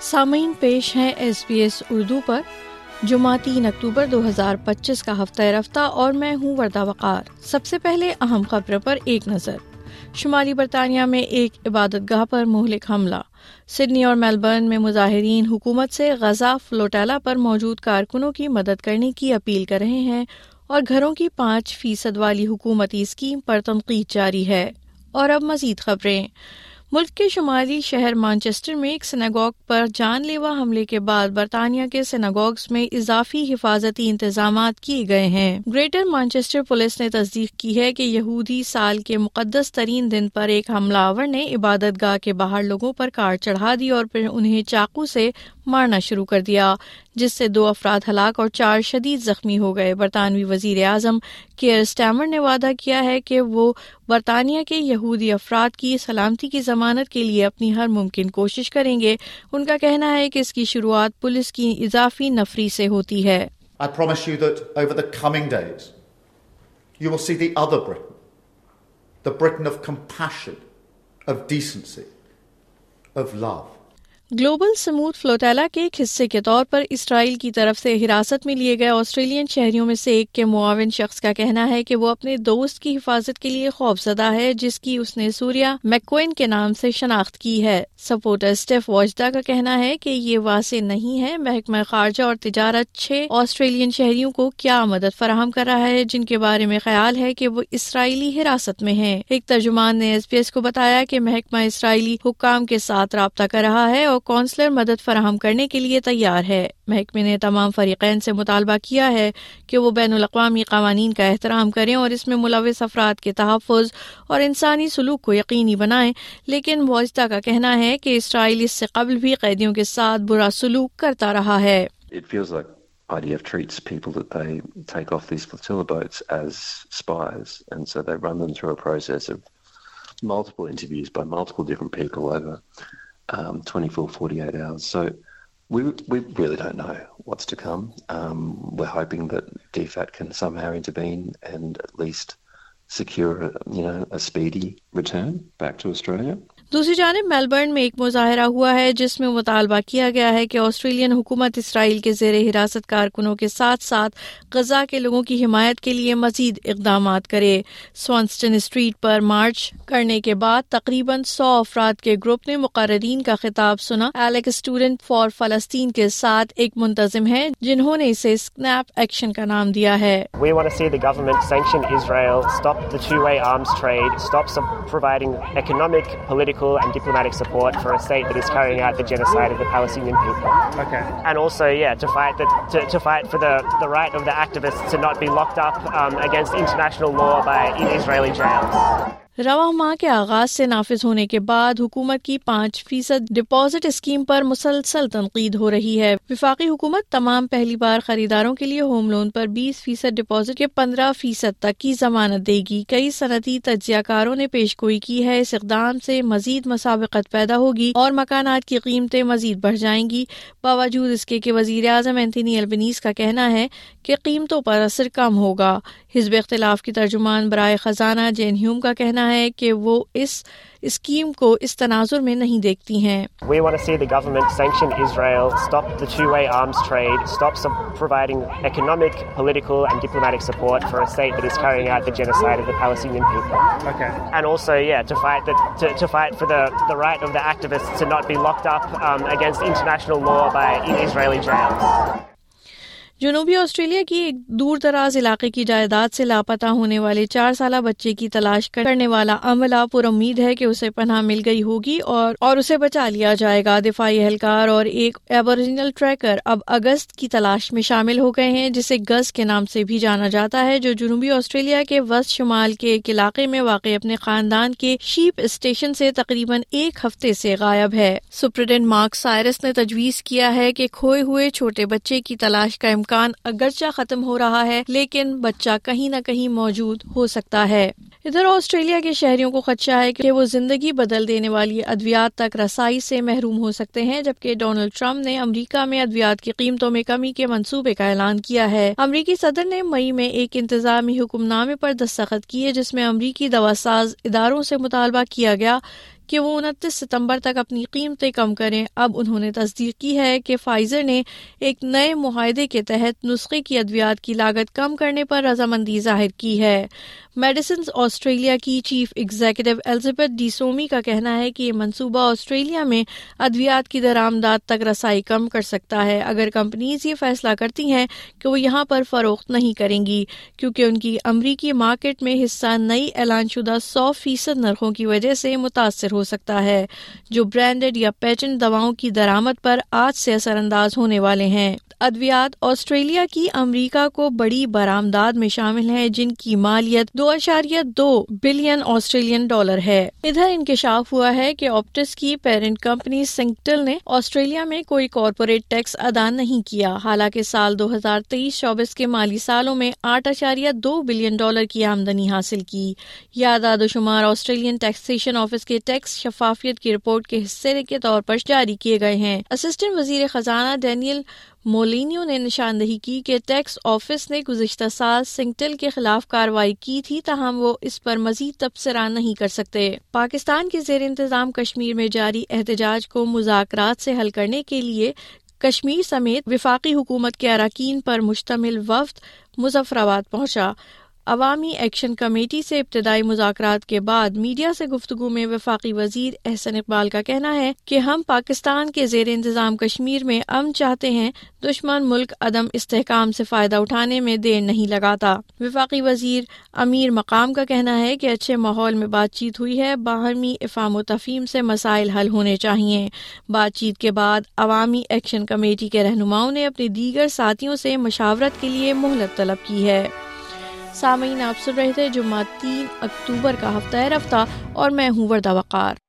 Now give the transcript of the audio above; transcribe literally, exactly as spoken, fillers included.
سامعین، پیش ہیں ایس بی ایس اردو پر جمعہ تین اکتوبر دو ہزار پچیس کا ہفتہ رفتہ، اور میں ہوں وردہ وقار۔ سب سے پہلے اہم خبروں پر ایک نظر۔ شمالی برطانیہ میں ایک عبادت گاہ پر مہلک حملہ۔ سڈنی اور میلبرن میں مظاہرین حکومت سے غزہ فلوٹیلا پر موجود کارکنوں کی مدد کرنے کی اپیل کر رہے ہیں، اور گھروں کی پانچ فیصد والی حکومتی اسکیم پر تنقید جاری ہے۔ اور اب مزید خبریں۔ ملک کے شمالی شہر مانچسٹر میں ایک سنیگوگ پر جان لیوا حملے کے بعد برطانیہ کے سنیگوگز میں اضافی حفاظتی انتظامات کیے گئے ہیں۔ گریٹر مانچسٹر پولیس نے تصدیق کی ہے کہ یہودی سال کے مقدس ترین دن پر ایک حملہ آور نے عبادت گاہ کے باہر لوگوں پر کار چڑھا دی اور پھر انہیں چاقو سے مارنا شروع کر دیا، جس سے دو افراد ہلاک اور چار شدید زخمی ہو گئے۔ برطانوی وزیر اعظم کیئر سٹارمر نے وعدہ کیا ہے کہ وہ برطانیہ کے یہودی افراد کی سلامتی کی ضمانت کے لیے اپنی ہر ممکن کوشش کریں گے۔ ان کا کہنا ہے کہ اس کی شروعات پولیس کی اضافی نفری سے ہوتی ہے۔ I promise you that over the coming days you will see the other Britain, the Britain of compassion, of decency, of love. Global Sumud Flotilla کے ایک حصے کے طور پر اسرائیل کی طرف سے حراست میں لیے گئے آسٹریلین شہریوں میں سے ایک کے معاون شخص کا کہنا ہے کہ وہ اپنے دوست کی حفاظت کے لیے خوفزدہ ہے، جس کی اس نے سوریا میکوئن کے نام سے شناخت کی ہے۔ سپورٹر اسٹیف واجدہ کا کہنا ہے کہ یہ واضح نہیں ہے محکمہ خارجہ اور تجارت چھ آسٹریلین شہریوں کو کیا مدد فراہم کر رہا ہے جن کے بارے میں خیال ہے کہ وہ اسرائیلی حراست میں ہیں۔ ایک ترجمان نے ایس بی ایس کو بتایا کہ محکمہ اسرائیلی حکام کے ساتھ رابطہ کر رہا ہے اور کونسلر مدد فراہم کرنے کے لیے تیار ہے۔ محکمے نے تمام فریقین سے مطالبہ کیا ہے کہ وہ بین الاقوامی قوانین کا احترام کریں اور اس میں ملوث افراد کے تحفظ اور انسانی سلوک کو یقینی بنائیں، لیکن واجدہ کا کہنا ہے کہ اسرائیل اس سے قبل بھی قیدیوں کے ساتھ برا سلوک کرتا رہا ہے۔ It feels like I D F treats people that they take off these flotilla boats as spies, and so they run them through a process of multiple interviews by multiple different people over um, twenty-four, forty-eight hours. So we we really don't know what's to come. Um, we're hoping that D F A T can somehow intervene and at least secure, you know, a speedy return back to Australia. دوسری جانب Melbourne میں ایک مظاہرہ ہوا ہے جس میں مطالبہ کیا گیا ہے کہ آسٹریلین حکومت اسرائیل کے زیر حراست کارکنوں کے ساتھ ساتھ غزہ کے لوگوں کی حمایت کے لیے مزید اقدامات کرے۔ سوانسٹن اسٹریٹ پر مارچ کرنے کے بعد تقریباً سو افراد کے گروپ نے مقررین کا خطاب سنا۔ ایلیک اسٹوڈنٹ فار فلسطین کے ساتھ ایک منتظم ہے جنہوں نے اسے اسنیپ ایکشن کا نام دیا ہے۔ We want to see the government sanction Israel, stop the two-way arms trade, stop providing economic, political and diplomatic support for a state that is carrying out the genocide of the Palestinian people. Okay. And also, yeah, to fight the, to, to fight for the, the right of the activists to not be locked up um, against international law by in Israeli jails. رواں ماہ کے آغاز سے نافذ ہونے کے بعد حکومت کی پانچ فیصد ڈپازٹ اسکیم پر مسلسل تنقید ہو رہی ہے۔ وفاقی حکومت تمام پہلی بار خریداروں کے لیے ہوم لون پر بیس فیصد ڈپازٹ کے پندرہ فیصد تک کی ضمانت دے گی۔ کئی صنعتی تجزیہ کاروں نے پیش گوئی کی ہے اس اقدام سے مزید مسابقت پیدا ہوگی اور مکانات کی قیمتیں مزید بڑھ جائیں گی، باوجود اس کے کہ وزیر اعظم اینتھونی البنیز کا کہنا ہے کہ قیمتوں پر اثر کم ہوگا۔ حزب اختلاف کی ترجمان برائے خزانہ جین ہیوم کا کہنا ہے کہ وہ اس اسکیم کو اس تناظر میں نہیں دیکھتی ہیں۔ We want to see the government sanction Israel, stop the two-way arms trade, stop providing economic, political and diplomatic support for a state that is carrying out the genocide of the Palestinian people. Okay. And also, yeah, to fight the, to, to fight for the, the right of the activists to not be locked up um, against international law by in Israeli jails. جنوبی Australia کی ایک دور دراز علاقے کی جائیداد سے لاپتہ ہونے والے چار سالہ بچے کی تلاش کرنے والا عملہ پر امید ہے کہ اسے پناہ مل گئی ہوگی اور اور اسے بچا لیا جائے گا۔ دفاعی اہلکار اور ایک ایبوریجنل ٹریکر اب اگست کی تلاش میں شامل ہو گئے ہیں، جسے گز کے نام سے بھی جانا جاتا ہے، جو جنوبی آسٹریلیا کے وسط شمال کے ایک علاقے میں واقع اپنے خاندان کے شیپ اسٹیشن سے تقریباً ایک ہفتے سے غائب ہے۔ سپرنٹینڈنٹ مارک سائرس نے تجویز کیا ہے کہ کھوئے ہوئے چھوٹے بچے کی تلاش کا امکان اگرچہ ختم ہو رہا ہے، لیکن بچہ کہیں نہ کہیں موجود ہو سکتا ہے۔ ادھر آسٹریلیا کے شہریوں کو خدشہ ہے کہ وہ زندگی بدل دینے والی ادویات تک رسائی سے محروم ہو سکتے ہیں، جبکہ ڈونلڈ ٹرمپ نے امریکہ میں ادویات کی قیمتوں میں کمی کے منصوبے کا اعلان کیا ہے۔ امریکی صدر نے مئی میں ایک انتظامی حکم نامے پر دستخط کیے جس میں امریکی دواساز اداروں سے مطالبہ کیا گیا کہ وہ انتیس ستمبر تک اپنی قیمتیں کم کریں. اب انہوں نے تصدیق کی ہے کہ فائزر نے ایک نئے معاہدے کے تحت نسخے کی ادویات کی لاگت کم کرنے پر رضامندی ظاہر کی ہے. میڈیسنز آسٹریلیا کی chief executive Elizabeth de Somer کا کہنا ہے کہ یہ منصوبہ آسٹریلیا میں ادویات کی درآمدات تک رسائی کم کر سکتا ہے اگر کمپنیز یہ فیصلہ کرتی ہیں کہ وہ یہاں پر فروخت نہیں کریں گی، کیونکہ ان کی امریکی مارکیٹ میں حصہ نئی اعلان شدہ سو فیصد نرخوں کی وجہ سے متاثر ہو سکتا ہے، جو برانڈڈ یا پیٹنٹ دواؤں کی درآمد پر آج سے اثر انداز ہونے والے ہیں. ادویات آسٹریلیا کی امریکہ کو بڑی برآمدات میں شامل ہیں، جن کی مالیت دو اشاریہ دو بلین آسٹریلین ڈالر ہے. ادھر انکشاف ہوا ہے کہ آپٹس کی پیرنٹ کمپنی سنگٹل نے آسٹریلیا میں کوئی کارپوریٹ ٹیکس ادا نہیں کیا، حالانکہ سال دو ہزار تیئیس چوبیس کے مالی سالوں میں آٹھ اشاریہ دو بلین ڈالر کی آمدنی حاصل کی. یہ اعداد و شمار آسٹریلین ٹیکسیشن آفس کے ٹیکس شفافیت کی رپورٹ کے حصے کے طور پر جاری کیے گئے ہیں. اسسٹنٹ وزیر خزانہ ڈینیل مولینیو نے نشاندہی کی کہ ٹیکس آفس نے گزشتہ سال سنگٹل کے خلاف کارروائی کی تھی، تاہم وہ اس پر مزید تبصرہ نہیں کر سکتے. پاکستان کے زیر انتظام کشمیر میں جاری احتجاج کو مذاکرات سے حل کرنے کے لیے کشمیر سمیت وفاقی حکومت کے اراکین پر مشتمل وفد مظفر آباد پہنچا. عوامی ایکشن کمیٹی سے ابتدائی مذاکرات کے بعد میڈیا سے گفتگو میں وفاقی وزیر احسن اقبال کا کہنا ہے کہ ہم پاکستان کے زیر انتظام کشمیر میں امن چاہتے ہیں، دشمن ملک عدم استحکام سے فائدہ اٹھانے میں دیر نہیں لگاتا. وفاقی وزیر امیر مقام کا کہنا ہے کہ اچھے ماحول میں بات چیت ہوئی ہے، باہمی افہام و تفہیم سے مسائل حل ہونے چاہیے. بات چیت کے بعد عوامی ایکشن کمیٹی کے رہنماؤں نے اپنے دیگر ساتھیوں سے مشاورت کے لیے مہلت طلب کی ہے. سامعین، آپ سن رہے تھے جمعہ تین اکتوبر کا ہفتہ رفتہ اور میں ہوں وردہ وقار.